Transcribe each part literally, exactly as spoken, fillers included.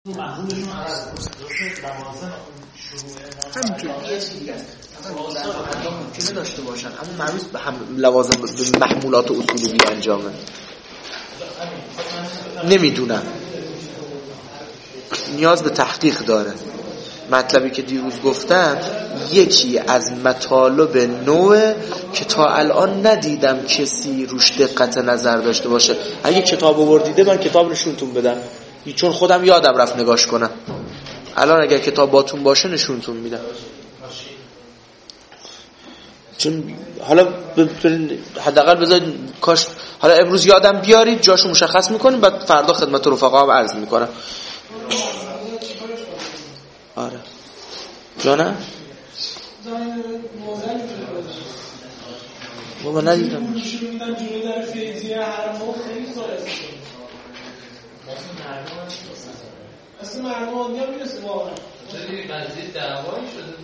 محمولشون عرض همینطور یه چیزی هست ممکنه داشته باشن اما مربوط به هم لوازم به محمولات و اصولی انجامه نمیدونم، نیاز به تحقیق داره. مطلبی که دیروز گفتم یکی از مطالب نوع که تا الان ندیدم کسی روش دقت نظر داشته باشه. اگه کتاب آوردیده من کتاب نشونتون بدم، چون خودم یادم رفت نگاش کنم. الان اگر کتاب باتون باشه نشونتون میدم، چون حالا حداقل بذارید کاش حالا امروز یادم بیارید جاشو مشخص میکنیم، بعد فردا خدمت رفقا هم عرض میکنم. آره جانم بابا ندیدم اصلا مردم آدمی هم میرسه واقعا خیلی قضیه دعوایی شده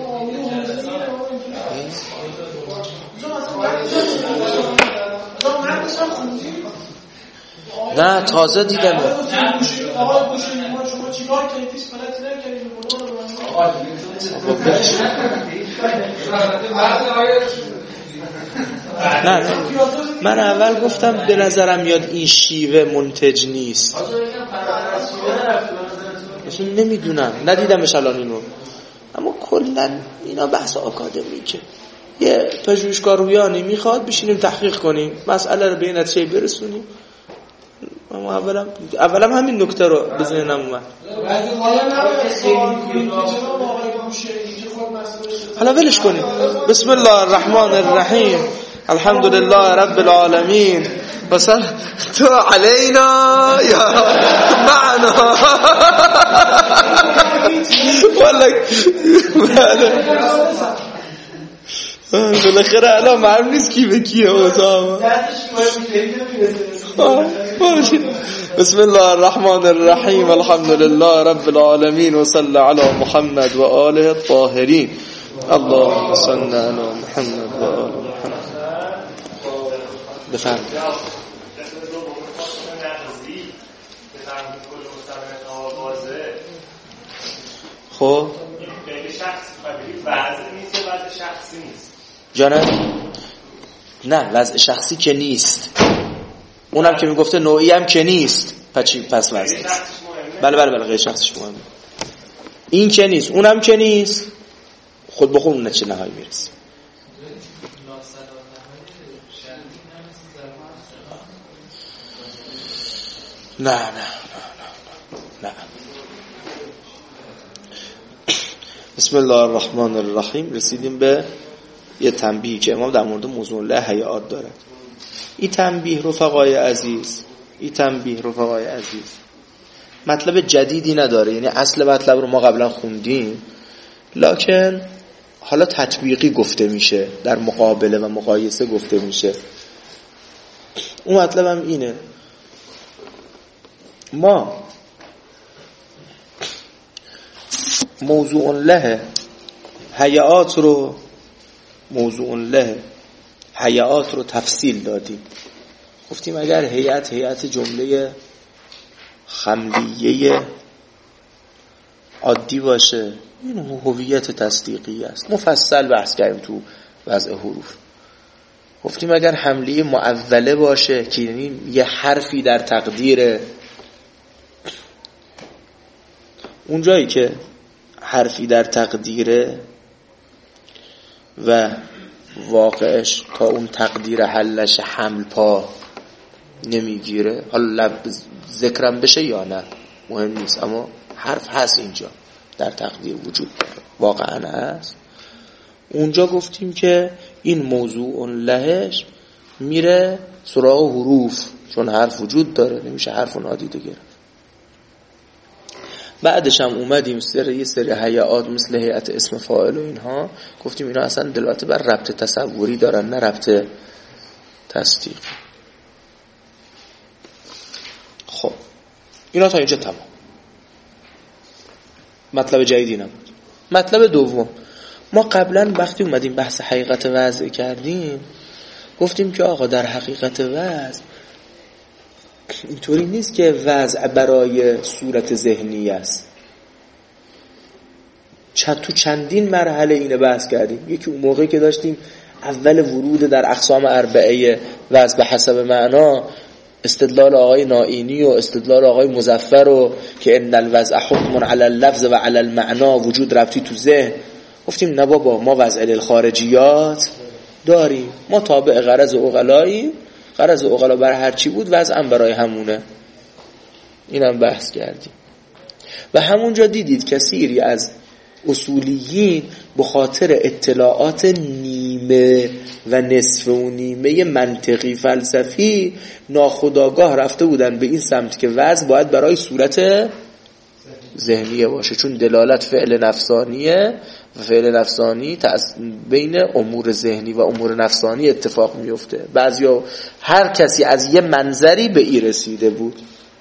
نه تازه دیدم آقای بوشهری ما شما چیکار کردید؟ هیچ غلطی نکردید. نه نه من اول گفتم به نظرم میاد این شیوه منتج نیست، اصلا نمیدونم ندیدمش الان اینو، اما کلا اینا بحث آکادمیکه. یه پژوهشگاه رویانی میخواد بشینیم تحقیق کنیم مسئله رو به این نتیجه برسونیم. اما اولا اولا همین نکته رو به ذهنم اومد. حالا ولش کنیم. بسم الله الرحمن الرحیم، الحمد لله رب العالمین و صل تو علینا یا معنا. والله بالاخره الان معلوم نیست کی به کیه اوضاع. بسم الله الرحمن الرحیم، الحمد لله رب العالمین و صلی علی محمد و آله الطاهرین. اللهم صل علی محمد و آل محمد. بفرمایید. خب جانم نه وضع شخصی که نیست، اونم که میگفته نوعی هم که نیست، پس چی پس وضع نیست. بله بله بله غیر شخصیش مهمه، این که نیست اونم که نیست، خود به خود اون چه نهایی میرسه. نه نه نه نه نه. بسم الله الرحمن الرحیم. رسیدیم به یه تنبیه که امام در مورد موضوع له حیات داره. این تنبیه رفقای عزیز، این تنبیه رفقای عزیز مطلب جدیدی نداره، یعنی اصل مطلب رو ما قبلا خوندیم، لکن حالا تطبیقی گفته میشه، در مقابله و مقایسه گفته میشه. اون مطلب هم اینه، ما موضوع له حیات رو موضوع له حیات رو تفصیل دادیم. گفتیم اگر هیئت هیئت جمله خملیه عادی باشه این هویت تصدیقی است، مفصل بحث کردیم تو وضع حروف. گفتیم اگر حمله معوله باشه که یعنی یه حرفی در تقدیر، اون جایی که حرفی در تقدیره و واقعش تا اون تقدیر حلش حمل پا نمیگیره، حالا لب ذکرم بشه یا نه مهم نیست، اما حرف هست اینجا در تقدیر وجود داره، واقعا هست. اونجا گفتیم که این موضوع لهش میره سراغ حروف، چون حرف وجود داره نمیشه حرف نادیده گرفت. بعدش هم اومدیم سری یه سری هیئات مثل هیئت اسم فاعل و اینها، گفتیم اینا اصلا دلالت بر ربط تصوری دارن نه ربط تصدیق. خب اینا تا اینجا تمام، مطلب جدیدی نبود. مطلب دوم، ما قبلا وقتی اومدیم بحث حقیقت وضع کردیم گفتیم که آقا در حقیقت وضع اینطوری نیست که وضع برای صورت ذهنی است. تو چندین مرحله اینو بحث کردیم. یکی اون موقعی که داشتیم اول ورود در اقسام اربعه وضع به حسب معنا، استدلال آقای نائینی و استدلال آقای مظفر و که ان الوضع حکم علی اللفظ و علی المعنا، وجود ربطی تو ذهن. گفتیم نه بابا، ما وضع للخارجیات داریم، ما تابع غرض عقلایی، غرض عقلا بر هر چی بود وضع هم برای همونه. اینم بحث کردیم. و همونجا دیدید کثیری از اصولیین به خاطر اطلاعات نیمه و نصف و نیمه منطقی فلسفی ناخودآگاه رفته بودن به این سمت که وضع باید برای صورت ذهنیه باشه، چون دلالت فعل نفسانیه و فعل نفسانی بین امور ذهنی و امور نفسانی اتفاق میفته. بعضیا هر کسی از یه منظری به این رسیده بود.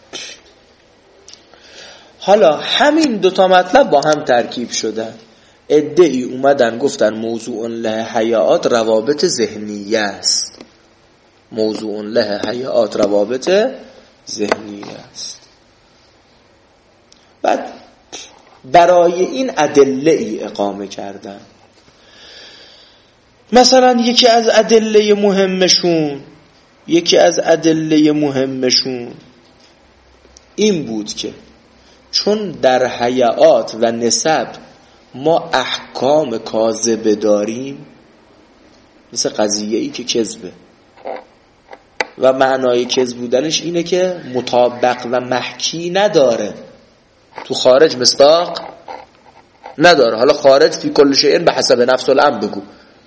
حالا همین دوتا مطلب با هم ترکیب شدن. عده‌ای اومدن گفتن موضوع له حیات روابط ذهنیه است، موضوع له حیات روابط ذهنیه است. بعد برای این ادله ای اقامه کردن. مثلا یکی از ادله مهمشون یکی از ادله مهمشون این بود که چون در حیات و نسب ما احکام کاذبه داریم، مثل قضیه ای که کذبه و معنای کذب بودنش اینه که مطابق و محکی نداره، تو خارج مصداق نداره. حالا خارج فی کل شیء به حسب نفس الامر بگو،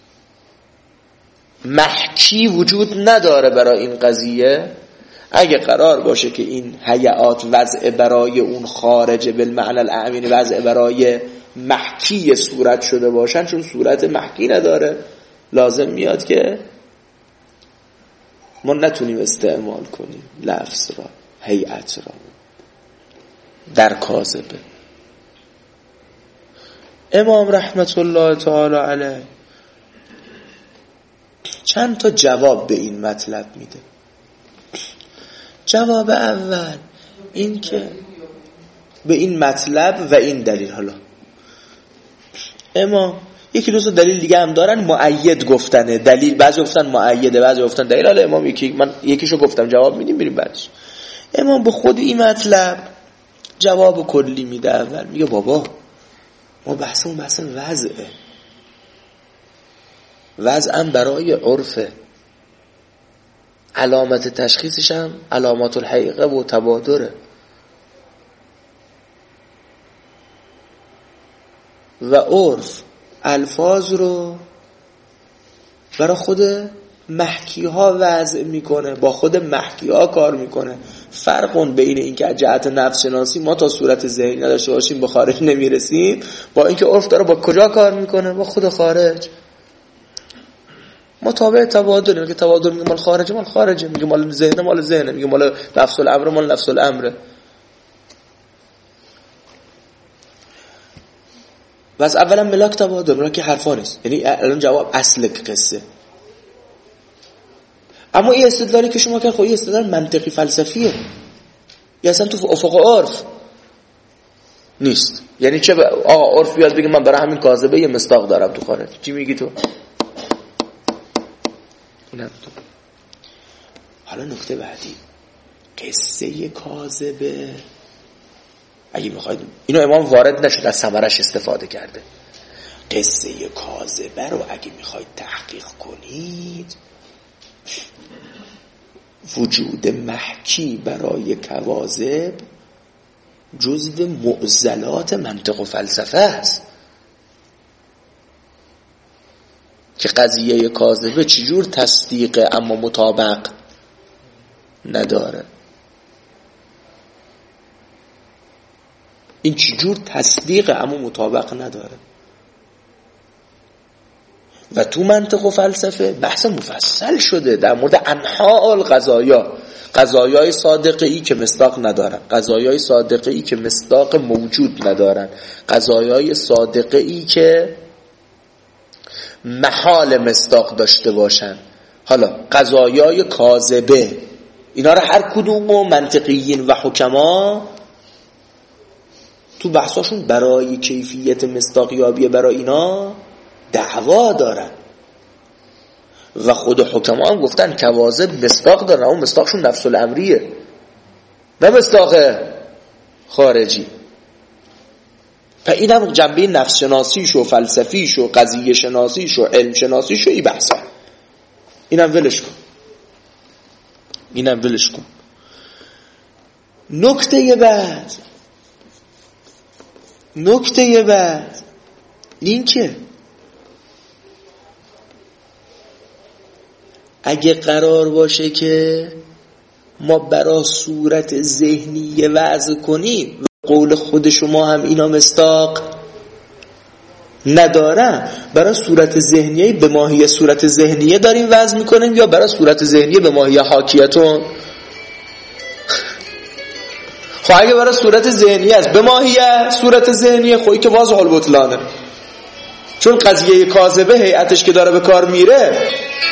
محکی وجود نداره برای این قضیه. اگه قرار باشه که این حیات وضع برای اون خارج بالمعنی الاعمینی وضع برای محکی صورت شده باشن، چون صورت محکی نداره، لازم میاد که ما نتونیم استعمال کنیم لفظ را، هیئت را در کاذبه. امام رحمت الله تعالی علیه چند تا جواب به این مطلب میده. جواب اول این که به این مطلب و این دلیل، حالا اما یکی دو تا دلیل دیگه هم دارن مؤید گفتنه، دلیل بعضی گفتن مؤیده بعضی گفتن دلیل. حالا امام یکی من یکیشو گفتم جواب میدیم بریم بعدش. امام به خود این مطلب جواب کلی میده. اول میگه بابا ما بحثمون بحث وضعه، وضعم برای عرفه، علامت تشخیصش هم علامات الحقیقه و تبادره. و عرف الفاظ رو برای خود محکی ها وضع میکنه، با خود محکی ها کار میکنه. فرقون بین این که جهت نفس شناسی ما تا صورت ذهنی نداشته باشیم به خارج نمیرسیم، با اینکه عرف داره با کجا کار میکنه؟ با خود خارج. ما تابع تبادل، میگه تبادل میگه مال خارجه مال خارجه، میگه مال ذهن مال ذهنه، میگه مال نفس الامر مال نفس الامره. بس اولا ملاک تبادل، ملاک حرفا نیست. یعنی الان جواب اصل قصه. اما این استدلالی که شما کرد خب این استدلال منطقی فلسفیه، یا اصلا تو افق عرف نیست. یعنی چه آقا عرف بیاد بگه من برای همین کاذبه یه مصداق دارم تو خارج، چی میگی تو؟ اینم تو. حالا نکته بعدی، قصه کاذبه اگه میخواید، اینو امام وارد نشد، از ثمرش استفاده کرده. قصه کاذبه رو اگه میخواید تحقیق کنید، وجود محکی برای کواذب جزو معضلات منطق و فلسفه است. که قضیه کاذبه چجور تصدیقه اما مطابق نداره. این چجور تصدیقه اما مطابق نداره. و تو منطق و فلسفه بحث مفصل شده در مورد انواع القضایا، قضایای صادقه ای که مصداق ندارن، قضایای صادقه ای که مصداق موجود ندارن، قضایای صادقه ای که محال مصداق داشته باشن. حالا قضایای کاذبه اینا رو هر کدوم و منطقیین و حکما تو بحثاشون برای کیفیت مصداقیابی برای اینا دعوا دارن و خود حکما هم گفتن کواذب مصداق دارن، اون مصداقشون نفس الامریه نه مصداق خارجی. و این هم جنبه نفس شناسیش و فلسفیش و قضیه شناسیش و علم شناسیش و این بحثا، اینم ولش کن اینم ولش کن. نکته بعد نکته بعد این که اگه قرار باشه که ما برای صورت ذهنی وضع کنیم و قول خود شما هم اینا مصداق ندارن، برای صورت ذهنیه به ماهی صورت ذهنیه داریم وضع میکنیم یا برای صورت ذهنیه به ماهی حاکیتون؟ خب اگه برای صورت ذهنیه است به ماهی صورت ذهنیه خویی که واضح البطلانه، چون قضیه کاذبه هیئتش که داره به کار میره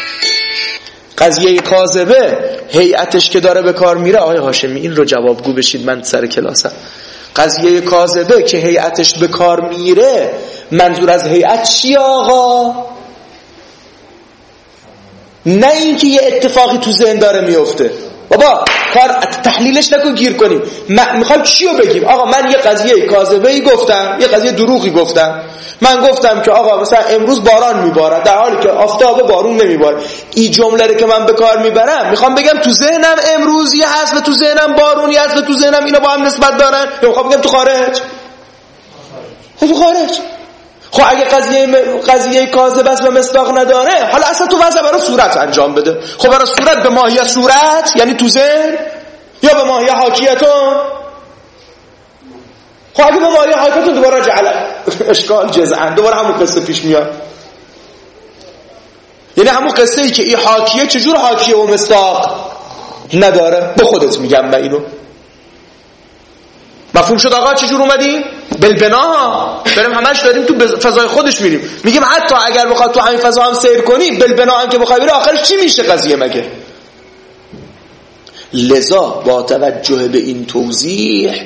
قضیه کاذبه هیئتش که داره به کار میره آقای هاشمی این رو جوابگو بشید، من سر کلاسم. قضیه کاذبه که هیئتش به کار میره منظور از هیئت چی آقا؟ نه اینکه یه اتفاقی تو ذهن داره میفته، بابا کار تحلیلش نکن گیر کنیم. میخوام چیو بگیم؟ آقا من یه قضیه کاذبه ای گفتم، یه قضیه دروغی گفتم. من گفتم که آقا مثلا امروز باران میباره در حالی که آفتاب بارون نمیباره. این جمله رو که من به کار میبرم میخوام بگم تو ذهنم امروز یه هست و تو ذهنم بارون یه هست و تو ذهنم اینا با هم نسبت دارن، یا میخوام بگم تو خارج؟ خب تو خارج. خب اگه قضیه قضیه کاذب است و مصداق نداره، حالا اصلا تو وضع برای صورت انجام بده. خب برای صورت به ماهی صورت یعنی تو ذهن یا به ماهی حاکیتون؟ خب اگه به ماهی حاکیتون دوباره جعل اشکال جزعن دوباره همون قصه پیش میاد. یعنی همون قصه ای که این حاکیه چجور حاکیه و مصداق نداره؟ به خودت میگم من اینو. مفهوم شد آقا چجور اومدیم؟ بالبنا بریم همش داریم تو فضای خودش میریم، میگیم حتی اگر بخواد تو همین فضا هم سیر کنی بالبنا هم که بخوای بری آخرش چی میشه قضیه مگه؟ لذا با توجه به این توضیح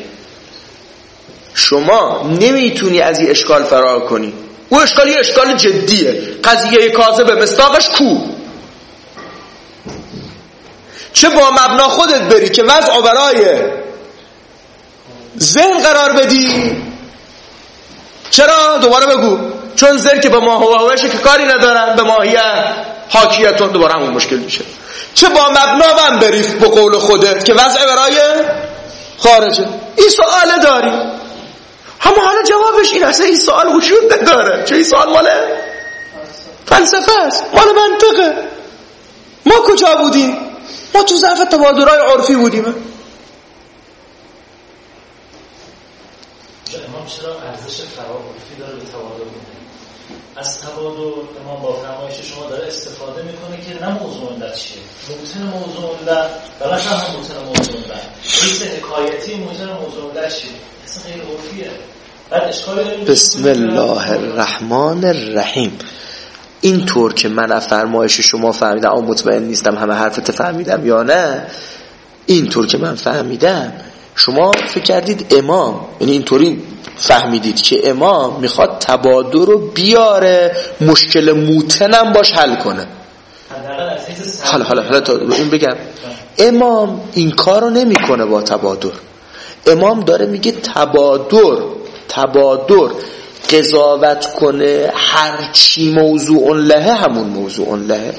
شما نمیتونی از این اشکال فرار کنی. او اشکال یه اشکال جدیه. قضیه کاذب مصداقش کو؟ چه با مبنا خودت بری که وضع برای ذهن قرار بدی. چرا؟ دوباره بگو. چون ذهن که به ماهی و هوشه که کاری ندارن، به ماهی حاکیتون دوباره همون مشکل میشه. چه با مبنا من بری به قول خودت که وضع برای خارجه. این سوال داری، اما حالا جوابش این اصلا این سوال وجود نداره. چه این سوال مال فلسفه است، مال منطقه. ما کجا بودیم؟ ما تو ضعف تبادرهای عرفی بودیم. امام چرا ارزش فرعرفی داره به تبادر میده؟ از تبادر امام با فرمایش شما داره استفاده میکنه که نه موضوع علت چیه، مبطن موضوع علت بلاش هم مبطن موضوع علت نیست، حکایتی مبطن موضوع علت چیه، اصلا غیر عرفیه. بعد اشکال داریم. بسم الله الرحمن الرحیم. اینطور که من از فرمایش شما فهمیدم، اما مطمئن نیستم همه حرفت فهمیدم یا نه، اینطور که من فهمیدم شما فکر کردید امام، یعنی اینطوری فهمیدید که امام میخواد تبادر رو بیاره، مشکل موتنم باش حل کنه. حالا حالا حالا تا این بگم، امام این کار رو نمی کنه با تبادر. امام داره میگه تبادر تبادر قضاوت کنه هر چی موضوع لهه همون موضوع لهه.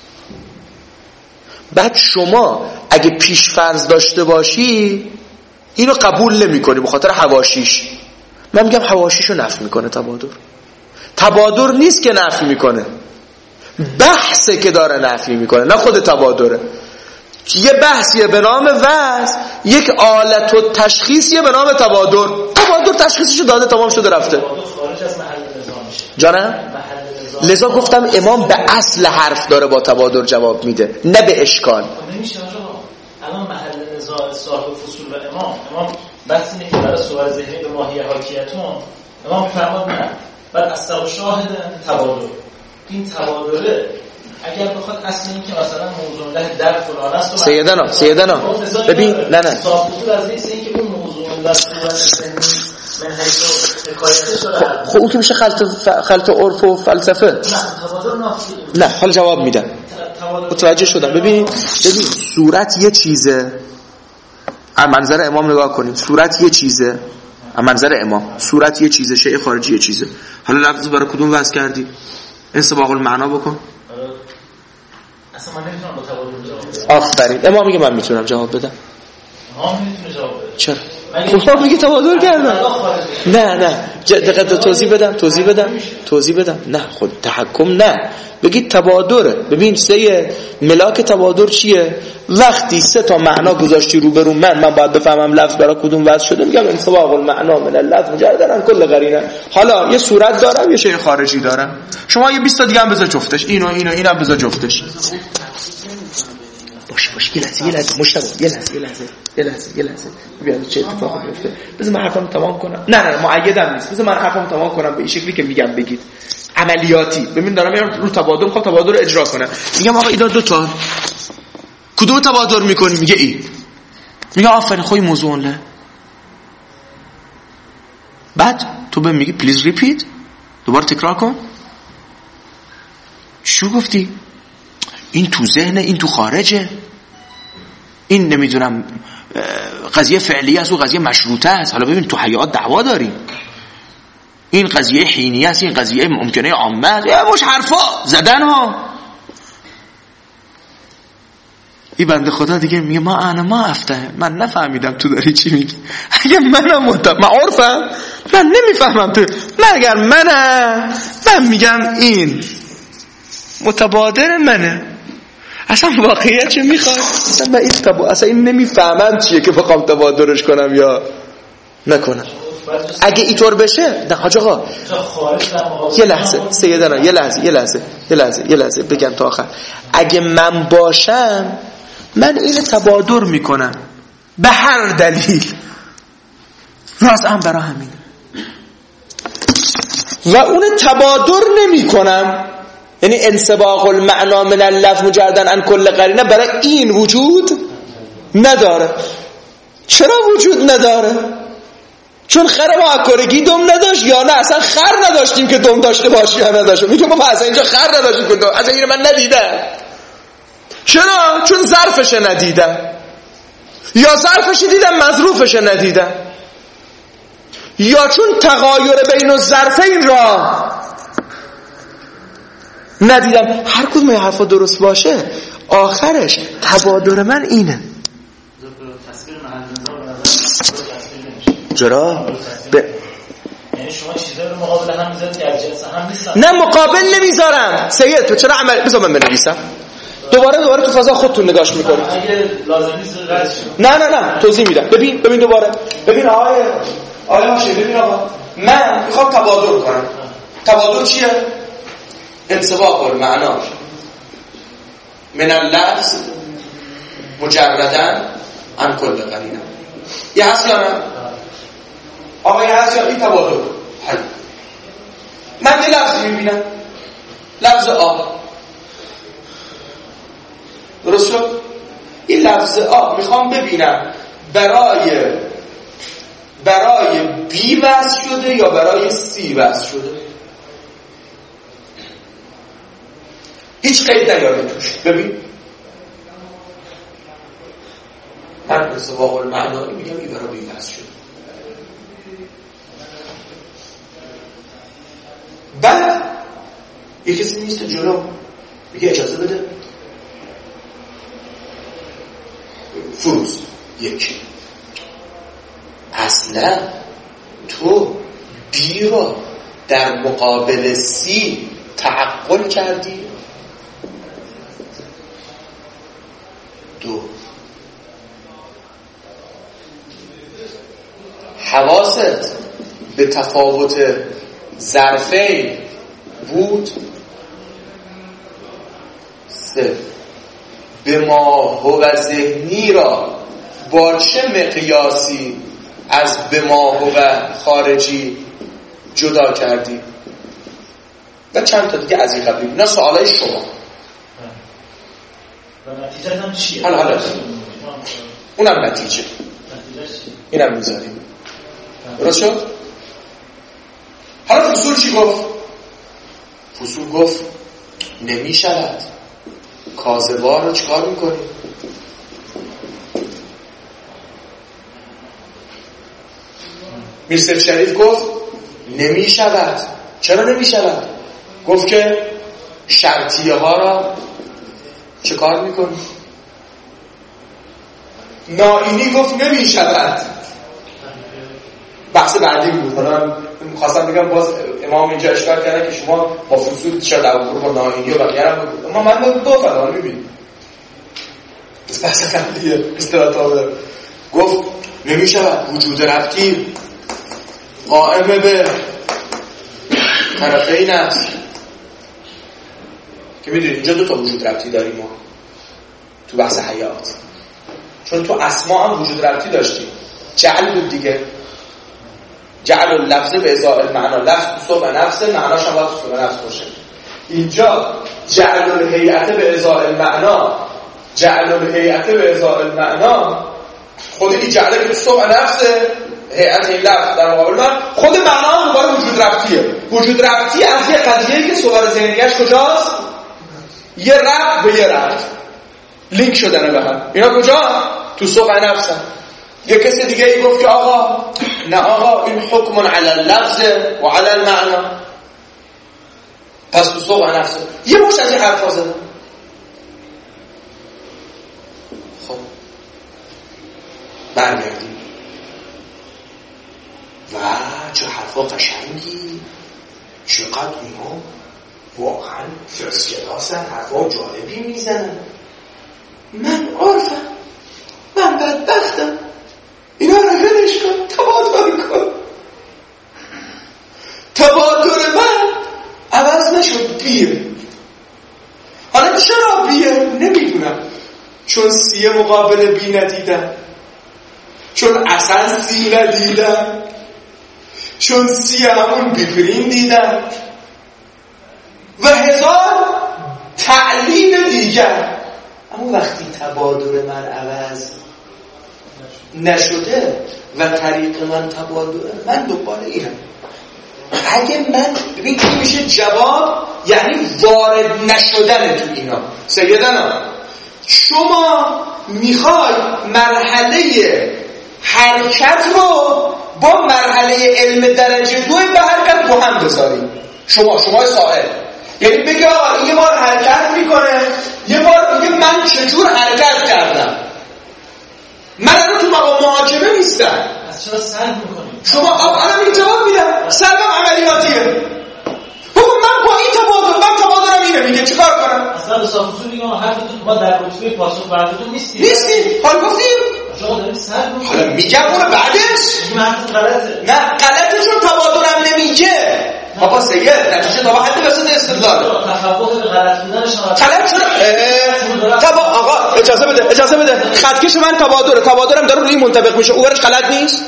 بعد شما اگه پیش فرض داشته باشی اینو قبول نمی کنی به خاطر حواشیش. من میگم حواشیشو نفی میکنه تبادر. تبادر نیست که نفی میکنه، بحثه که داره نفی میکنه، نه خود تبادره. یه بحثیه به نام وضع، یک آلت و تشخیصیه به نام تبادر. تبادر تشخیصشو داده، تمام شده رفته. خارج از محل نظام میشه. جانم؟ لذا گفتم امام به اصل حرف داره با تبادر جواب میده، نه به اشکال. نمیشه آقا. الان محل نظام صاحب فصول و امام، امام بحث اینه که برای صور ذهنی به ماهی حاکیتون امام فرمود نه. بعد اصل شاهد تبادر. این تبادره اگر بخواد اصل این که مثلا موضوع له در فلان است سیدنا سیدنا ببین نه نه صاحب از این که اون موضوع له صورت سنی من حیث حکایتش داره. خب اون که میشه خلط خلط عرف و فلسفه. نه تبادر نافی. نه حالا جواب میدم. متوجه شدم. ببین ببین صورت یه چیزه. از منظر امام نگاه کنید. صورت یه چیزه. از منظر امام صورت یه چیزه، شیء خارجی یه چیزه. حالا لفظ برای کدوم وضع کردی؟ انسباق المعنا بکن. اصلا من نمیتونم با تبادر جواب بدم. آفرین. امام میگه من میتونم جواب بدم. امام میتونه جواب بده. چرا؟ امام میگه تبادر کردم. نه نه دقیق توضیح بدم توضیح بدم توضیح بدم نه خود تحکم نه بگید تبادره. ببین سه ملاک تبادر چیه؟ وقتی سه تا معنا گذاشتی رو برون من من باید بفهمم لفظ برای کدوم وضع شده، میگم انسباق المعنا من اللفظ مجردن عن کل قرینه. حالا یه صورت دارم یه شیء خارجی دارم، شما یه بیست تا دیگه هم بذار جفتش، اینو اینو اینم بذار جفتش. باشه باشه یه لحظه یه لحظه مشتبه یه لحظه یه لحظه یه لحظه یه لحظه ببین چه اتفاقی میفته. بذار من حرفمو تمام کنم. نه نه مؤیدم نیست. بذار من حرفمو تمام کنم به این شکلی که میگم بگید عملیاتی. ببین دارم میرم رو تبادر، میخوام تبادر رو اجرا کنم. میگم آقا اینا دو تا کدوم تبادر میکنی؟ میگه این. میگه آفرین خوی موضوع له. بعد تو بهم میگی پلیز ریپیت، دوباره تکرار کن. چی گفتی؟ این تو ذهن، این تو خارجه، این نمیدونم قضیه فعلی است و قضیه مشروطه است. حالا ببین تو حیات دعوا داریم، این قضیه حینیه است، این قضیه ممکنه عامه است. یا مش حرفا زدن ها. این بنده خدا دیگه میگه ما انا ما افتهم، من نفهمیدم تو داری چی میگی. اگه منم متم من عرفم من نمیفهمم تو، من اگر منم من میگم این متبادر منه. اصلا واقعیت چه میخواد؟ اصلا من این تبا اصلا این نمیفهمم چیه که بخوام تبادرش کنم یا نکنم. اگه اینطور بشه نه حاج آقا یه لحظه سیدنا یه لحظه یه لحظه یه لحظه یه لحظه بگم تا آخر. اگه من باشم من این تبادر میکنم به هر دلیل، واسه هم برای همین، و اون تبادر نمیکنم. یعنی انسباق المعنا من اللفظ مجردن عن کل قرینه برای این وجود نداره. چرا وجود نداره؟ چون خر ما اکارگی دم نداشت یا نه اصلا خر نداشتیم که دم داشته باشی یا نداشته. میگه ما اصلا اینجا خر نداشتیم که دم، اصلا اینو من ندیدم. چرا؟ چون ظرفش ندیدم، یا ظرفش دیدم مظروفش ندیدم، یا چون تغایر بین الظرفین را ندیدم. هر کدوم این حرفا درست باشه آخرش تبادر من اینه. چرا؟ ب... یعنی شما چیزا رو مقابل هم میذارید که از جنس هم نیستن. نه مقابل نمیذارم. سید تو چرا عمل بذار من بنویسم. دوباره دوباره تو فضا خودتون نگاش میکنید. اگه لازم نیست رد شید. نه نه نه توضیح میدم. ببین ببین دوباره. ببین آقای آقای باشه ببین آقا من میخوام تبادر کنم. تبادر چیه؟ انسباق المعنا من اللفظ مجردن عن کل قرینه. یه هست یا نه؟ آقا یه هست یا این تبادر. حل. من یه لفظی میبینم، لفظ آ. درست شد؟ این لفظ آ میخوام ببینم برای برای بی وصل شده یا برای سی وصل شده. هیچ قید نیاره توش. ببین هر انسباق المعنا میگم این برای بی وصل شده. بعد یکی کسی نیست جلو میگه اجازه بده فروز یک اصلا تو بی را در مقابل سی تعقل کردی. دو حواست به تفاوت ظرفین بود. سه به ما هو ذهنی را با چه مقیاسی از به ما هو خارجی جدا کردی. و چند تا دیگه از این قبیل. اینا سوالای شما. و نتیجه هم چیه؟ حالا حالا اونم نتیجه اینم میذاریم درست شد؟ حالا فصول چی گفت؟ فصول گفت نمی شود. کاذبا رو چکار میکنیم؟ میرسف شریف گفت نمی شود. چرا نمی شود؟ گفت که شرطیه ها را چه کار میکنی؟ نائینی گفت نمی شود. بحث بعدی بود. حالا خواستم بگم باز امام اینجا اشکال کردن که شما با فصول چرا در با نائینی و بقیه هم بود. اما من دو فلان میبینیم بس بحث قبلیه استراتابه گفت نمی شود. وجود ربطی قائم به طرفین است که میدونید اینجا دو تا وجود ربطی داریم ما تو بحث حیات. چون تو اسما هم وجود ربطی داشتیم. جعل بود دیگه، جعل اللفظ به ازاء المعنا، لفظ تو صبح نفس معناش هم باید تو صبح نفس باشه. اینجا جعل الهیئت به ازاء المعنا، جعل الهیئت به ازاء المعنا خود این جعله که تو صبح نفس هیئت این لفظ در مقابل من خود معنا هم دوباره وجود ربطیه. وجود ربطی از یه قضیه‌ای که صور ذهنیش کجاست؟ یه ربط به یه ربط لینک شدن به هم. اینا کجا؟ تو سوق نفسن. یه کسی دیگه ای گفت که آقا نه آقا این حکم علی اللفظ و علی المعنا، پس تو سوق نفسه. یه مش از این حرفا زدن. خب برگردیم و چه حرفا قشنگی، چقدر اینا واقعا فرسکلاسن، حرفا جالبی میزنن. من عارفم، من بدبختم، اینا رو ولش کن، تبادر کن. تبادر من عوض نشد بیه. حالا چرا بیه؟ نمیدونم. چون سیه مقابل بی ندیدم، چون اصلا سی ندیدم، چون سی همون بیپرین دیدم و هزار تعلیل دیگر. اما وقتی تبادر من عوض نشده و طریق من تبادر، من دنبال اینم. اگه من ببین این میشه جواب، یعنی وارد نشدن تو اینا. سیدنا شما میخوای مرحله حرکت رو با مرحله علم درجه دوی به حرکت با هم بذاریم. شما شما سائل یعنی بگه آقا یه بار حرکت میکنه، یه بار میگه من چجور حرکت کردم. من الان تو مقام محاکمه نیستم. از چرا سلب میکنیم؟ شما الان این جواب میدم، سلبم عملیاتیه. بابا من با این تبادر، من تبادرم اینه، میگه چیکار کنم؟ اصلا اصلا دیگه ما هر دو ما در رتبه پاسخ بردون نیستیم. نیستیم. حالا گفتیم شما دارید سلب میکنید. حالا میگم اون بعدش من غلطه. نه غلطه، چون تبادرم نمیگه. بابا سید نتیجه تا حد وسط استدلال تفاوت به غلط بودن شما غلط چرا؟ تبا آقا اجازه بده اجازه بده خطکش من تبادر تبادرم داره روی منطبق میشه، اونش غلط نیست؟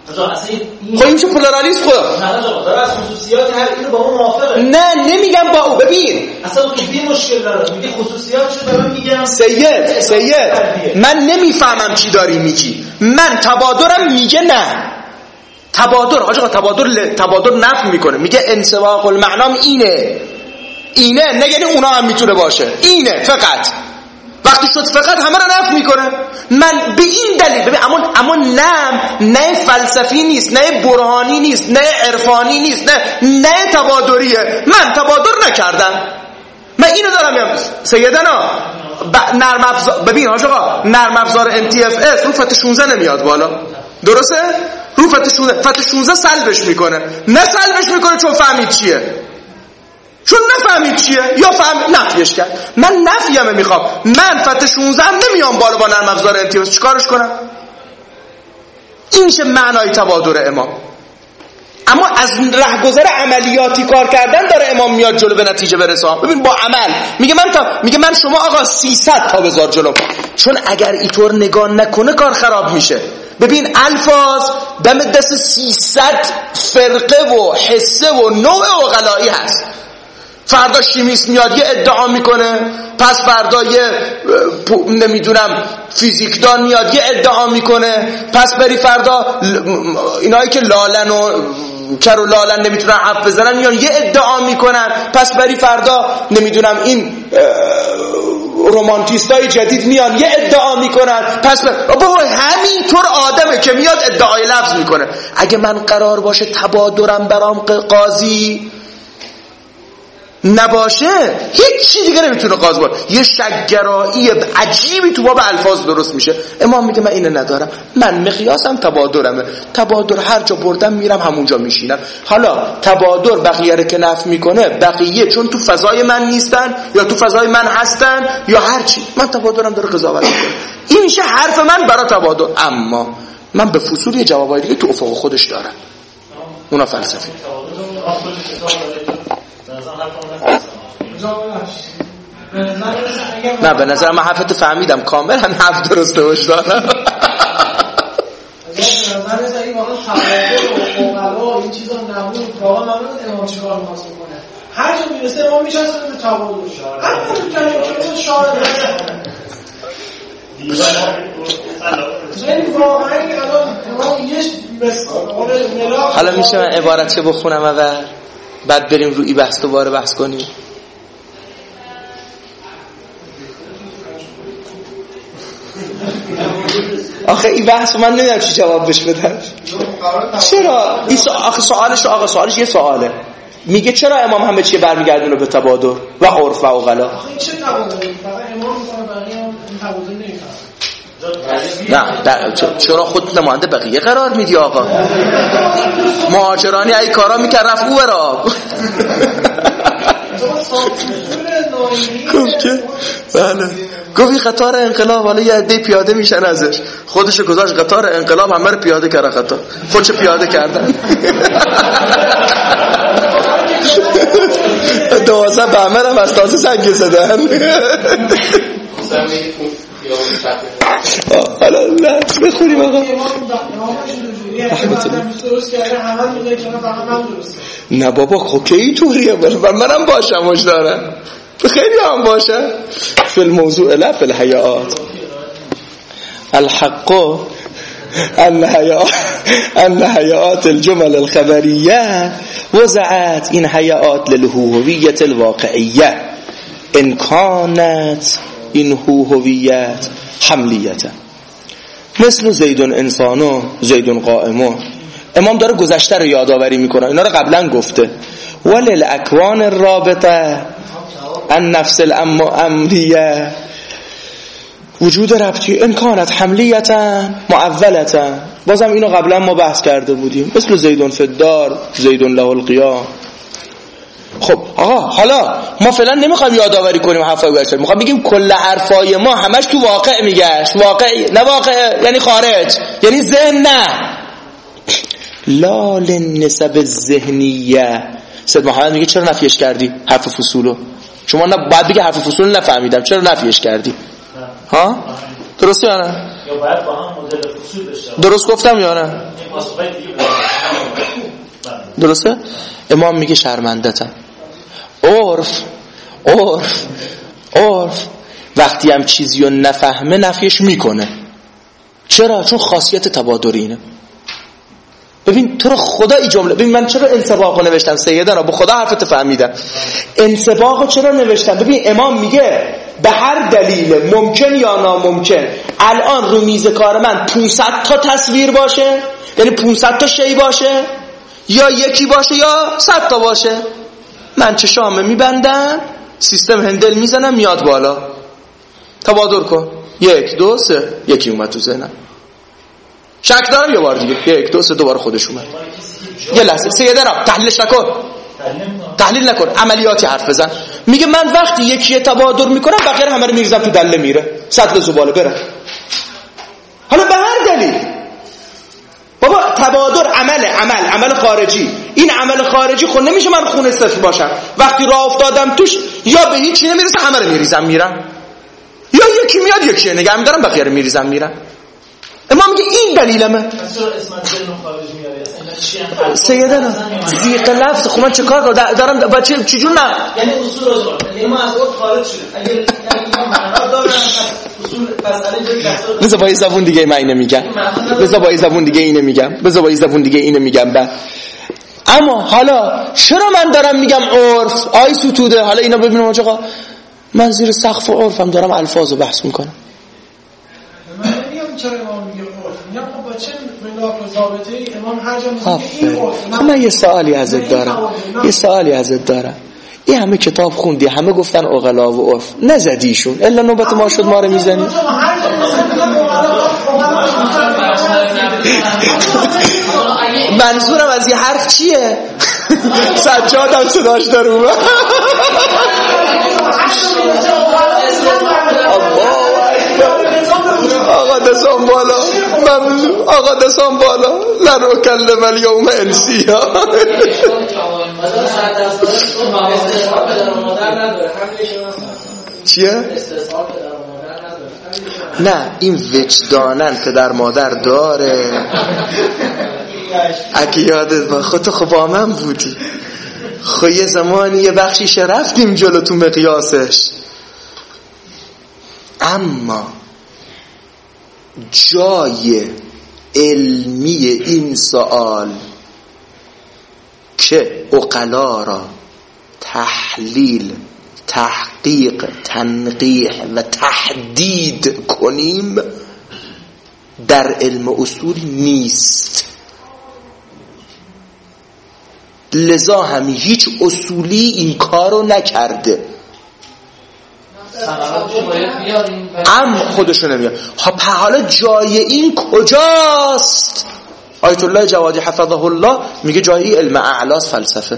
خب این چه پلورالیسم خود؟ نه آقا داره از خصوصیات هر اینو با اون موافقه. نه نمیگم با او. ببین اصلا تو این مشکل داره، میگه خصوصیاتشو دارم میگم. سید سید من نمیفهمم چی داری میگی. من تبادرم میگه نه. تبادر آقا تبادر تبادر نفی میکنه، میگه انسباق المعنام اینه اینه، نه یعنی اونا هم میتونه باشه، اینه فقط. وقتی شد فقط همه رو نفی میکنه. من به این دلیل ببین اما اما نم نه فلسفی نیست، نه برهانی نیست، نه عرفانی نیست، نه نه تبادریه. من تبادر نکردم، من اینو دارم میگم. سیدنا نرم افزار ببین آقا نرم افزار ان تی اف اس رو فت شانزده نمیاد بالا، درسته؟ رو فت شانزده فت شانزده سلبش میکنه، نه سلبش میکنه چون فهمید چیه، چون نفهمید چیه یا فهم نفیش کرد. من نفیمه میخوام، من فت شانزده نمیام بالا با نرم افزار ان تی اف اس. چیکارش کنم؟ این میشه معنای تبادر امام. اما از رهگذر عملیاتی کار کردن داره امام میاد جلو به نتیجه برسه. ببین با عمل میگه من تا میگه من شما آقا سیصد تا بذار جلو، چون اگر اینطور نگاه نکنه کار خراب میشه. ببین الفاظ دم دست سیصد فرقه و حصه و نوع و غلایی هست. فردا شیمیست میاد یه ادعا میکنه، پس فردا یه نمیدونم فیزیکدان میاد یه ادعا میکنه، پس بری فردا اینایی که لالن و کر و لالن نمیتونن حرف بزنن میان یه ادعا میکنن، پس بری فردا نمیدونم این رومانتیستای جدید میان یه ادعا میکنن، پس بابا همینطور آدمه که میاد ادعای لفظ میکنه. اگه من قرار باشه تبادرم برام قاضی نباشه هیچ چی دیگه نمیتونه قاضی باشه. یه شک‌گرایی عجیبی تو باب الفاظ درست میشه. امام میگه من اینو ندارم، من مقیاسم تبادرمه، تبادر هر جا بردم میرم همونجا میشینم. حالا تبادر بقیه رو که نفی میکنه، بقیه چون تو فضای من نیستن یا تو فضای من هستن یا هر چی، من تبادرم داره قضاوت میکنه. این میشه حرف من برای تبادر. اما من به فصول یه جوابای دیگه تو افق خودش دارم، اونا فلسفی. نه به نظر من حرفت فهمیدم کامل، هم حرف درست دوش دارم. به نظر من این واقعا تبادر و اوغلا این چیزا نبود، واقعا من امام چیکار می‌خواست بکنه. هر جا میرسه امام میشه اصلا به تبادر شاره. حتی تو کلمه که شاره یعنی واقعا الان امام یه مثال حالا میشه من عبارت چه بخونم اول بعد بریم روی بحث دوباره بحث کنیم؟ آخه این بحث من نمیدونم چی جواب بهش بدم. چرا؟ این آخه سوالش آقا سوالش یه سواله، میگه چرا امام همه چی برمیگردونه به تبادر و عرف و اوغلا؟ آخه این چه تبادری؟ فقط امام میگه بقیه این تبادر نمیفهمن. نه در... چرا خود نماینده بقیه قرار میدی آقا؟ مهاجرانی ای کارا میکرد رفت او برا گفت که بله گفت قطار انقلاب حالا یه عده پیاده میشن ازش، خودشو گذاشت قطار انقلاب همه رو پیاده کرده، خطا خودشو پیاده کردن دوازه به همه هم از تازه سنگ زدن. حالا نه بخونیم آقا. نه بابا خب که این طوریه و منم باشم مش دارم خیلی هم باشم فی الموضوع لا فی الحیات الحق ان حیات ان حیات الجمل الخبریه وضعت این حیات للهویت الواقعیه ان كانت این هویت حملیت مثل زیدون انسانو زیدون قائمو. امام داره گذشته رو یادآوری میکنه، اینا رو قبلا گفته. ولل اکوان الرابطه ان نفس الامریه وجود ربطی ان كانت حملیتا معولتا، بازم اینو قبلا ما بحث کرده بودیم، مثل زیدون فدار زیدون له القیام. خب آقا حالا ما فعلا نمیخوایم یادآوری کنیم حرفای بشر، میخوام بگیم کل حرفای ما همش تو واقع میگشت، واقع نه واقع یعنی خارج یعنی ذهن، نه لا للنسب الذهنیه. سید محمد میگه چرا نفیش کردی حرف فصولو؟ شما نه بعد بگی حرف فصول نفهمیدم، چرا نفیش کردی؟ ها درسته یا نه؟ یا باید با هم مدل فصول بشه. درست گفتم یا نه؟ درسته؟ امام میگه شرمندتم. عرف عرف عرف وقتی هم چیزی رو نفهمه نفیش میکنه. چرا؟ چون خاصیت تبادر اینه. ببین تو رو خدا این جمله، ببین من چرا انسباق رو نوشتم سیدنا، با خدا حرفت فهمیدم. انسباق رو چرا نوشتم؟ ببین امام میگه به هر دلیل ممکن یا ناممکن الان رو میز کار من پانصد تا تصویر باشه، یعنی پانصد تا شی باشه، یا یکی باشه یا صد تا باشه، من چشامو میبندم سیستم هندل میزنم میاد بالا، تبادر کن، یک دو سه، یکی اومد تو ذهنم، شک دارم یه بار دیگه، یک دو سه، دوباره خودش اومد. یه لحظه سیده را تحلیلش نکن، تحلیل نکن، عملیاتی حرف بزن. میگه من وقتی یکی تبادر میکنم بقیه همه رو میریزم تو دله میره، سطل زباله بره. حالا به هر دلیل بابا تبادر عمل عمل عمل خارجی، این عمل خارجی خود نمیشه من خونه صفر باشم، وقتی راه افتادم توش یا به هیچ چی نمیرسه همه رو میریزم میرم، یا یکی میاد یکی نگه میدارم بقیه رو میریزم میرم. امام میگه این دلیلمه. چرا اسم از ذهن خارج میاره؟ اصلا سیدنا زیق لفظ خب من چه کار کنم دارم با چه چجور نه یعنی اصول رو یعنی ما از اون خارج شده اگر اینا معنا دارن اصول مسئله جدا بذار با این زبون دیگه من اینو میگم بذار با این زبون دیگه اینو میگم بذار با این زبون دیگه اینو میگم بعد اما حالا چرا من دارم میگم عرف آی ستوده حالا اینا ببینم آقا من زیر سقف عرفم دارم الفاظو بحث میکنم من نمیگم چرا امام میگه عرف میگم خب با چه ملاک و ضابطه ای امام هر جا میگه این عرف. خب من یه سوالی ازت دارم یه سوالی ازت دارم این همه کتاب خوندی همه گفتن عقلا و عرف نزدیشون الا نوبت ما شد ما رو میزنی منظورم از این حرف چیه سجاد هم صداش داره اومد آقا دستان بالا ممنون آقا دستان بالا لن اکلم الیوم انسیا چیه؟ نه این وجدانن پدر مادر داره اگه یادت با خودت خب با من بودی خب یه زمانی یه بخشیش رفتیم جلو تو مقیاسش اما جای علمی این سوال که عقلا را تحلیل تحقیق تنقیح و تحدید کنیم در علم اصول نیست لذا هم هیچ اصولی این کارو نکرده ام خودشو نمیاد حالا جای این کجاست آیت الله جوادی حفظه الله میگه جای علم اعلاس فلسفه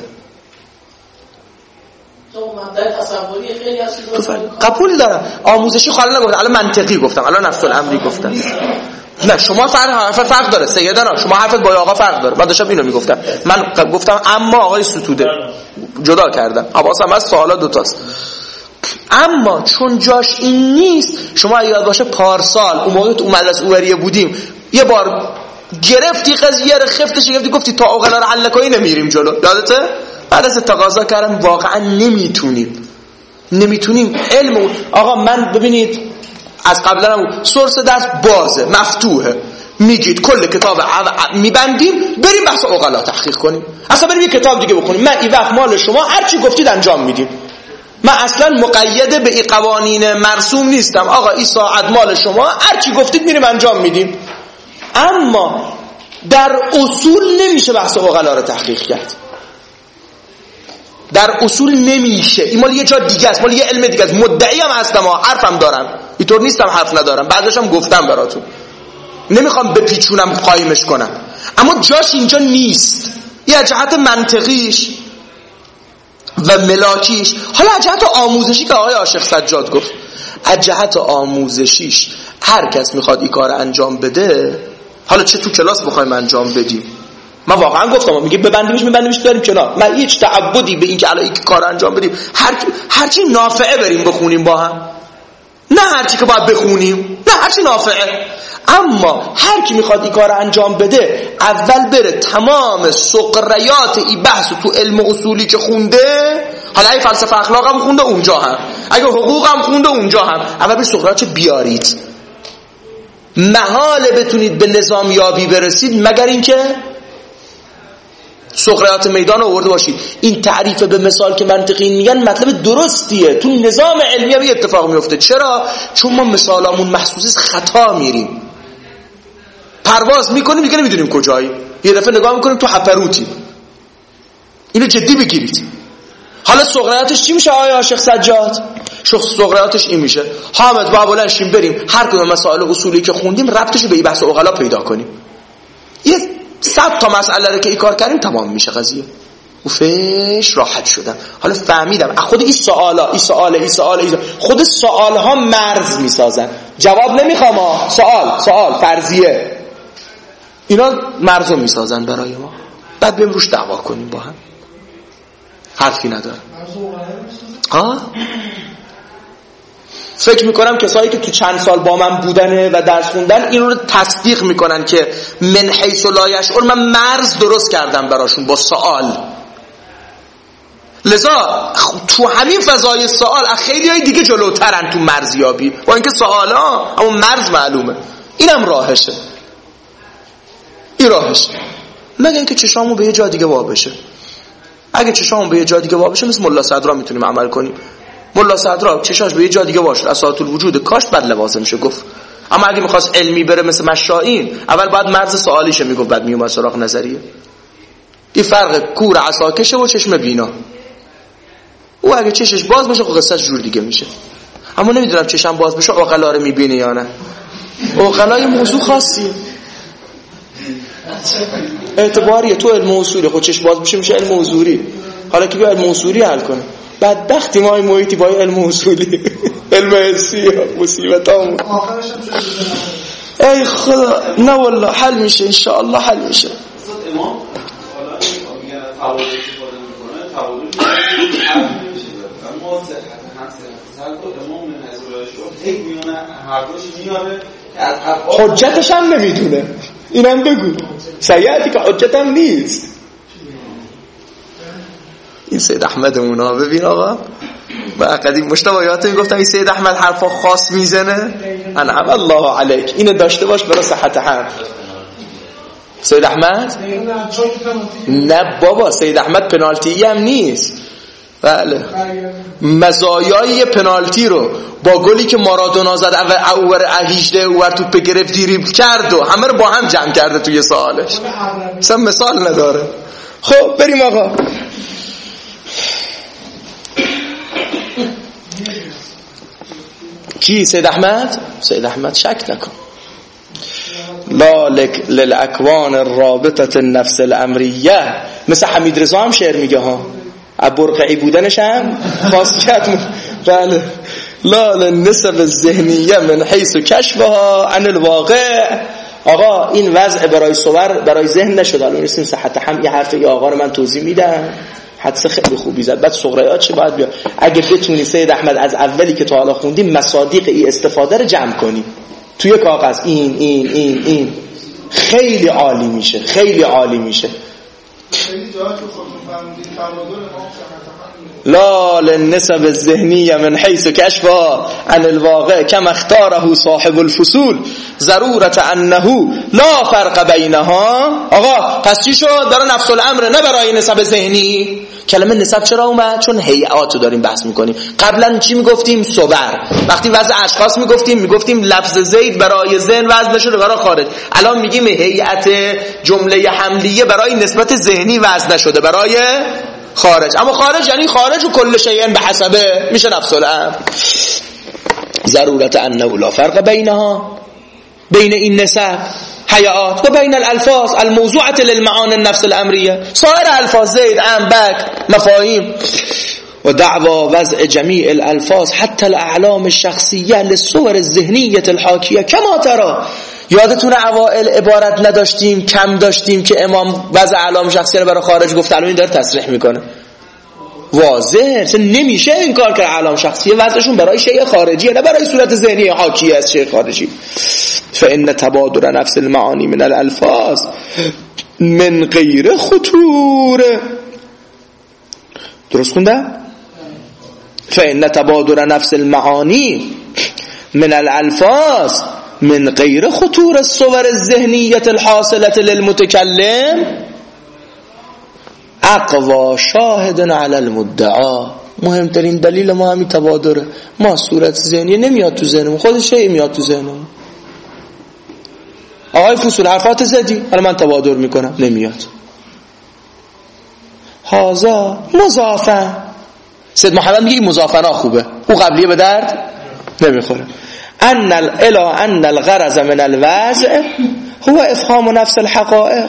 قبول دارم آموزشی خاله نگفتم الان منطقی گفتم الان نفس الامری گفتم نه شما فرق فرق داره سیدنا شما حرفت با آقا فرق داره من داشتم اینو میگفتم من گفتم اما آقای ستوده جدا کردم حواسم از سوالا دو تاست اما چون جاش این نیست شما یاد باشه پارسال اون موقع تو مدرسه اوریه بودیم یه بار گرفتی قضیه رو خفتش گرفتی گفتی تا عقلا رو حل کنی نمیریم جلو یادته بعد از تقاضا کردم واقعا نمیتونیم نمیتونیم علم آقا من ببینید از قبلا هم سورس درس بازه مفتوحه میگید کل کتاب میبندیم بریم بحث عقلا تحقیق کنیم اصلا بریم یه کتاب دیگه بکنیم من این وقت مال شما هر چی گفتید انجام میدیم من اصلا مقید به این قوانین مرسوم نیستم آقا این ساعت مال شما هر چی گفتید میریم انجام میدیم اما در اصول نمیشه بحث عقلا رو تحقیق کرد در اصول نمیشه این مال یه جا دیگه است مال یه علم دیگه است مدعی هم هستم ها حرفم دارم اینطور نیستم حرف ندارم بعدش هم گفتم براتون نمیخوام بپیچونم قایمش کنم اما جاش اینجا نیست یه جهت منطقیش و ملاکیش حالا از جهت آموزشی که آقای عاشق سجاد گفت از جهت آموزشیش هر کس میخواد این کار انجام بده حالا چه تو کلاس بخوایم انجام بدیم من واقعا گفتم میگه ببندیمش میبندیمش بریم کنار من هیچ تعبدی به این که الان این کار انجام بدیم هر هرچی نافعه بریم بخونیم با هم نه هرچی که باید بخونیم نه هرچی نافعه اما هر کی میخواد این کار انجام بده اول بره تمام سقریات این بحث تو علم اصولی که خونده حالا اگه فلسفه اخلاق هم خونده اونجا هم اگه حقوق هم خونده اونجا هم اول به سقریات بیارید محاله بتونید به نظام یابی برسید مگر اینکه سقراط میدان رو آورده باشید این تعریف به مثال که منطقی میگن مطلب درستیه تو نظام علمی هم اتفاق میفته چرا چون ما مثالامون محسوس خطا میریم پرواز میکنیم دیگه نمیدونیم کجایی یه دفعه نگاه میکنیم تو هپروتی اینو جدی بگیرید حالا سقراطش چی میشه آیا عاشق سجاد شخص سقراطش این میشه حامد با بلند شیم بریم هر کدوم مسائل اصولی که خوندیم ربطشو به این بحث عقلا پیدا کنیم یه صد تا مسئله رو که این کار کردیم تمام میشه قضیه و فش راحت شدم حالا فهمیدم خود این سوالا این سواله این سواله این خود سوال ها مرز میسازن جواب نمیخوام ها سوال سوال فرضیه اینا مرزو میسازن برای ما بعد بریم روش دعوا کنیم با هم حرفی نداره ها فکر میکنم کسایی که تو چند سال با من بودنه و درس خوندن این رو تصدیق میکنن که من حیث لا یشعر من مرز درست کردم براشون با سوال. لذا تو همین فضای سوال خیلی های دیگه جلوترن تو مرزیابی، با اینکه سوال ها اما مرز معلومه. اینم راهشه، این راهشه، مگه اینکه چشامو به یه جا دیگه وا بشه. اگه چشامو به یه جا دیگه وا بشه مثل ملا صدرا میتونیم عمل کنیم. ملا صدرا چشاش به یه جا دیگه واشه، اساطول الوجود کاشت بعد لوازم میشه گفت. اما اگه میخواست علمی بره مثل مشائین اول بعد مرز سوالیشه میگفت بعد میومد سراغ نظریه. این فرق کور عصاکشه و چشم بینا. او اگه چشش باز بشه خب قصهش جور دیگه میشه. اما نمیدونم چشم باز بشه عقلا رو میبینه یا نه. عقلا یه موضوع خاصیه، اعتباریه. تو علم اصولی خود چشم باز بشه میشه علم اصولی. حالا که بیا علم اصولی حل کنه، بدبختی ما این محیطی با علم اصولی علم حسی مصیبت همون ای خدا. نه والله حل میشه انشاءالله حل میشه. امام حالا میگن تعادل استفاده میکنه، تعادل نمیشه اما صحت هر کدوم امام من نظر شو یک میونه هر دوش میاره حجتش هم نمیدونه. اینم بگو سیعتی که حجت هم نیست. این سید احمد مونا ببین آقا، با قدیم مشتبایات میگفتم این سید احمد حرفا خاص میزنه. انعم الله علیک، اینو داشته باش برای صحت حرف. سید احمد نه بابا، سید احمد پنالتی هم نیست. بله مزایای پنالتی رو با گلی که مارادونا زد اول هجده اوور توپ گرفت دریبل کرد و همه رو با هم جمع کرده توی سوالش. اصلا مثال نداره. خب بریم آقا. کی؟ سید احمد؟ سید احمد شک نکن. لا للاکوان الرابطه النفس الامریه. مثل حمید رضا هم شعر میگه ها، برقعی بودنش هم خاصیت. بله لا للنسب الذهنیه من حیث کشفها عن الواقع. آقا این وضع برای صور برای ذهن نشد. الان رسیم صحت هم. یه حرف ای آقا رو من توضیح میدم، حدس خیلی خوبی زد. بعد صغریات چه باید بیا. اگه بتونی سید احمد از اولی که تا حالا خوندیم مصادیق ای استفاده رو جمع کنی توی کاغذ، این این این این خیلی عالی میشه، خیلی عالی میشه. لا للنسب الذهنية من حيث كشفها عن الواقع كما اختاره صاحب الفصول ضرورة انه لا فرق بينها. آقا پس چی شد؟ داره نفس الامر نه برای نسب ذهنی. کلمه نسب چرا اومد؟ چون هیئات رو داریم بحث میکنیم. قبلا چی میگفتیم؟ صور. وقتی وضع اشخاص میگفتیم میگفتیم لفظ زید برای ذهن وزن شده برای خارج. الان میگیم هیئت جمله حملیه برای نسبت ذهنی وزن شده برای خارج. اما خارج یعنی خارج و کل شیء به حسبه، میشه نفس الامر. ضرورت انه لا فرق بینها، بین این نسب حیات و بین الالفاظ الموضوعه للمعانی النفس الامریه. سایر الفاظ زید ام بک مفاهیم و دعوا وضع جمیع الالفاظ حتی الاعلام الشخصیه للصور الذهنیه الحاکیه کما ترى. یادتون اوائل عبارت نداشتیم، کم داشتیم که امام وضع اعلام شخصیه رو برای خارج گفت، الان این داره تصریح میکنه. واضحه، چون نمیشه این کار که اعلام شخصیه وضعشون برای شیء خارجیه نه برای صورت ذهنی حاکیه از شیء خارجی. فان تبادر نفس المعانی من الالفاظ من غیر خطوره. درست خوندم؟ فان تبادر نفس المعانی من الالفاظ من غیر خطور الصور الذهنیه الحاصله للمتکلم اقوا شاهد علی المدعا. مهمترین دلیل ما همین تبادره. ما صورت ذهنی نمیاد تو ذهنمون، خودش شیء میاد تو ذهنمون. آقای فصول حرفات زدی، حالا من تبادر میکنم نمیاد. هازا مضافه. سید محمد میگه مضافنا خوبه، او قبلیه به درد نمیخوره. ان الا ان الغرض من الوضع هو افهام نفس الحقائق.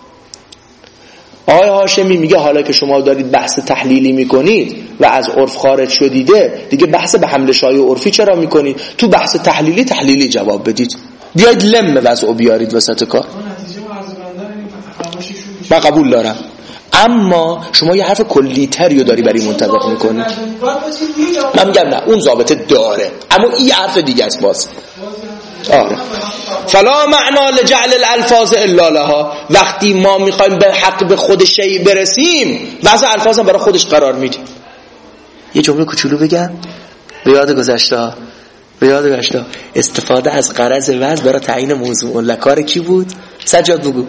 آقای هاشمی میگه حالا که شما دارید بحث تحلیلی میکنید و از عرف خارج شدیده، دیگه بحث به حمل شایع عرفی چرا میکنید؟ تو بحث تحلیلی تحلیلی جواب بدید، بیاید لم وضع بیارید وسط کار. من قبول دارم، اما شما یه حرف کلی‌تری رو داری برای منطبق میکنی. من میگم نه اون ضابطه داره، اما این حرف دیگه است باز. آره. فلا معنا لجعل الالفاظ الا لها. وقتی ما میخوایم به حق به خود شیء برسیم وضع الفاظ هم برای خودش قرار میدیم. یه جمله کوچولو بگم به یاد گذشته به یاد گذشته استفاده از غرض وضع برای تعیین موضوع لکار کی بود؟ سجاد بگو.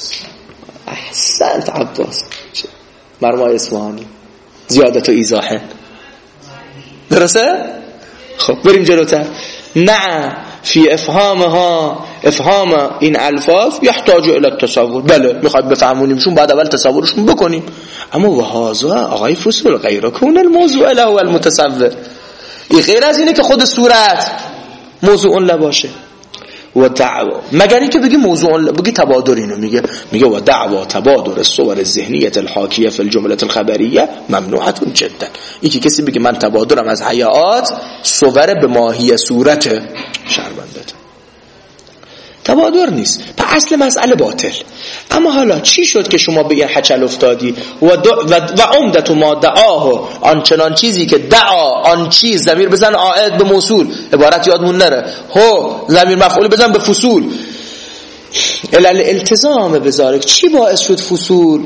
احسنت عباس مرمای اصفهانی زیادت و ایضاحه. درسته؟ خب بریم جلوتر. نه فی افهامها، افهام این الفاظ یحتاج الی التصور. بله میخوایم بفهمونیمشون بعد اول تصورشون بکنیم، اما وهذا آقای فصول غیر کون الموضوع له و المتصور. این غیر از اینه که خود صورت موضوع نباشه. و دعوا مگر اینکه بگی موضوع بگی تبادر اینو میگه میگه و دعوا تبادر الصور الذهنیه الحاکیه فی الجمله الخبریه ممنوعه جدا. این که کسی بگه من تبادرم از حیات صور به ماهی صورت شرمنده تبادر نیست، پس اصل مسئله باطل. اما حالا چی شد که شما به این حچل افتادی؟ و, و, و عمدت ما دعاه، آنچنان چیزی که دعا آن چیز، ضمیر بزن عائد به موصول، عبارت یادمون نره، هو ضمیر مفعول بزن به فصول، الال التزام بذارک. چی باعث شد فصول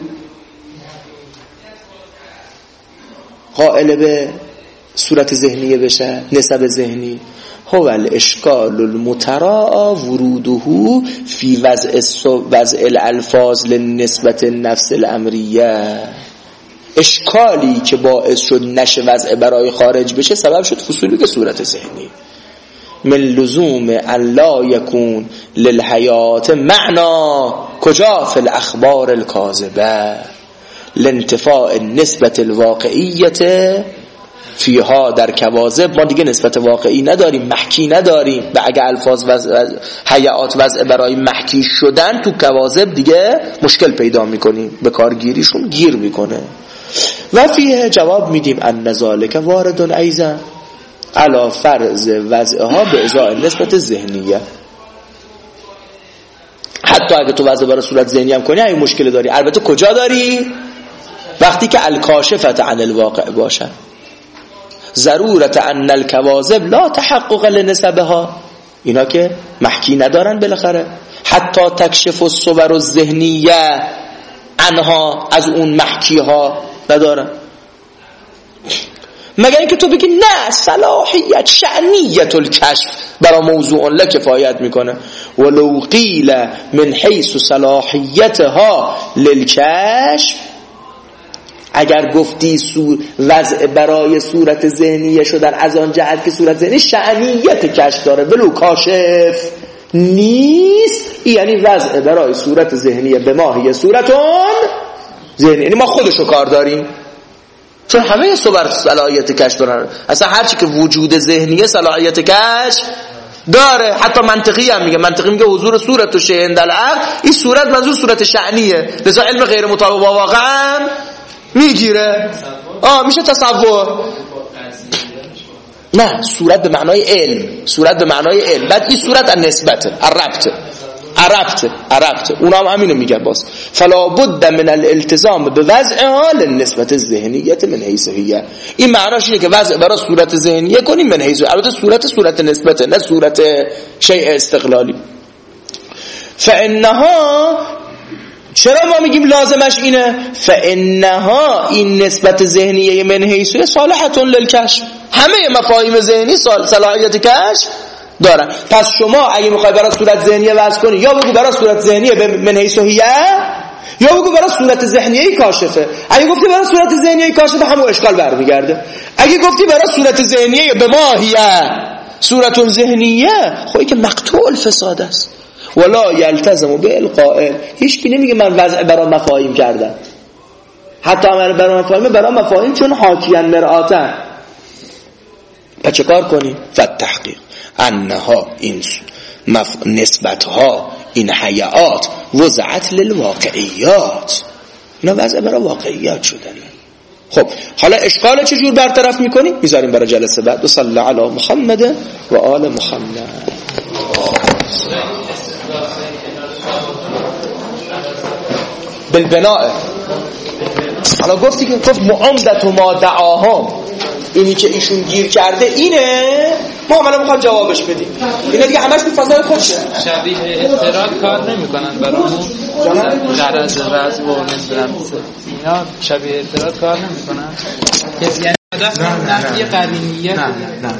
قائل به صورت ذهنیه بشه، نسب ذهنی؟ هو الاشکال المتراء وروده فی وضع وضع الالفاظ لنسبت النفس الامریه. اشکالی که باعث شد نشه وضع برای خارج بشه سبب شد فصولی که صورت ذهنی. من لزوم ان لا یکون للحیات معنا کجا؟ فی الاخبار الکاذبه لانتفاء النسبت الواقعیت فیها. در کواذب ما دیگه نسبت واقعی نداریم، محکی نداریم، و اگه الفاظ و حیات وضع برای محکی شدن تو کواذب دیگه مشکل پیدا میکنیم، به کارگیریشون گیر میکنه. و فیه جواب میدیم ان ذالک وارد ایضا علی فرض وضعها به ازاء نسبت ذهنیه. حتی اگه تو وضع برای صورت ذهنی هم کنی این مشکل داری. البته کجا داری؟ وقتی که الکاشفت عن الواقع باشه. ضرورت ان الکواذب لا تحقق لنسبها، اینا که محکی ندارن بالاخره، حتی تکشف الصور الذهنیه عنها، از اون محکی ها ندارن. مگر اینکه تو بگی نه صلاحیت شأنیت الکشف برای موضوع لا کفایت میکنه. ولو قیل من حیث صلاحیتها للکشف، اگر گفتی سور وضع برای صورت ذهنیه شدن از آن جهت که صورت ذهنی شأنیت کشف داره ولو کاشف نیست، یعنی وضع برای صورت ذهنیه به ماهی صورتون ذهنی، یعنی ما خودشو کار داریم، چون همه صور صلاحیت کشف دارن. اصلا هرچی که وجود ذهنیه صلاحیت کشف داره. حتی منطقی هم میگه، منطقی میگه حضور صورت و شیء عند العقل، این صورت منظور صورت شأنیه، لذا علم غیر مطابق با واقع هم میگیره. آه میشه تصور. نه صورت به معنای علم، صورت به معنای علم. بعد این صورت از نسبته، عرفت عرفت عرفت اونا هم همینو میگن باز. فلا بد من الالتزام به وضعها للنسبت الذهنیه من حیث هي. این معناش اینه که وضع برای صورت ذهنیه کنیم من حیث، البته صورت صورت نسبته، نه صورت شیء استقلالی. فانها، چرا ما میگیم لازمش اینه؟ فانها، این نسبت ذهنیه من حیث صالحه للکشف، همه مفاهیم ذهنی صلاحیت کشف دارن. پس شما اگه میخوای برای صورت ذهنیه وضع کنی، یا بگو برای صورت ذهنیه من حیث هی، یا بگو برای صورت ذهنیه کاشفه. اگه گفتی برای صورت ذهنیه کاشفه همون اشکال برمیگرده. اگه گفتی برای صورت ذهنیه به ماهیه صورت ذهنیه، خب که مقطوع الفساد است. ولا یلتزم به القائل، هیچ کی نمیگه من وضع برای مفاهیم کردم، حتی من برای مفاهیم برای مفاهیم چون حاکیان مرآتن. پس چه کار کنیم؟ فتحقیق انها، این مف... نسبتها، این حیات وضعت للواقعیات، اینا وضع برای واقعیات شدن. خب حالا اشکال چجور برطرف میکنیم؟ میذاریم برای جلسه بعد. و صلی علی محمد و آل محمد. بالبناء حالا گفتی که گفت معامدت و ما دعاهم، اینی که ایشون گیر کرده اینه، ما حالا میخوام جوابش بدیم. اینا دیگه همش تو فضای خودشه. شبیه اعتراض کار نمیکنن برامون غرض رز و نمیدونم اینا شبیه اعتراض کار نمیکنن. یعنی هدف نفی قرینیت. نه نه